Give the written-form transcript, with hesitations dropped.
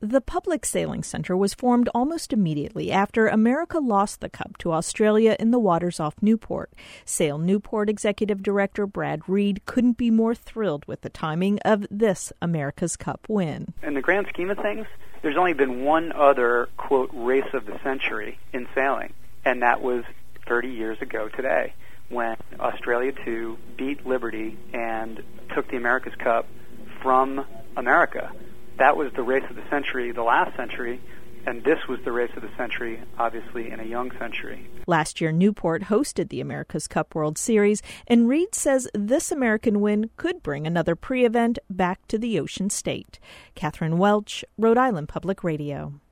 The Public Sailing Center was formed almost immediately after America lost the Cup to Australia in the waters off Newport. Sail Newport Executive Director Brad Reed couldn't be more thrilled with the timing of this America's Cup win. In the grand scheme of things, there's only been one other, quote, race of the century in sailing, and that was 30 years ago today, when Australia 2 beat Liberty and took the America's Cup from America. That was the race of the century, the last century, and this was the race of the century, obviously, in a young century. Last year, Newport hosted the America's Cup World Series, and Reed says this American win could bring another pre-event back to the Ocean State. Catherine Welch, Rhode Island Public Radio.